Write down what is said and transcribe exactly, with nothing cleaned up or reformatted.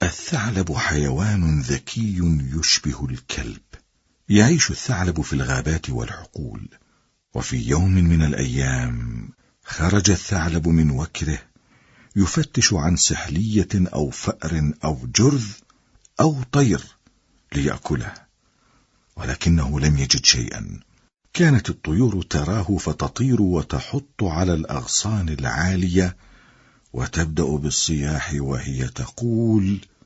الثعلب حيوان ذكي يشبه الكلب. يعيش الثعلب في الغابات والحقول. وفي يوم من الأيام خرج الثعلب من وكره يفتش عن سحلية أو فأر أو جرذ أو طير ليأكله، ولكنه لم يجد شيئا. كانت الطيور تراه فتطير وتحط على الأغصان العالية وتبدأ بالصياح وهي تقول: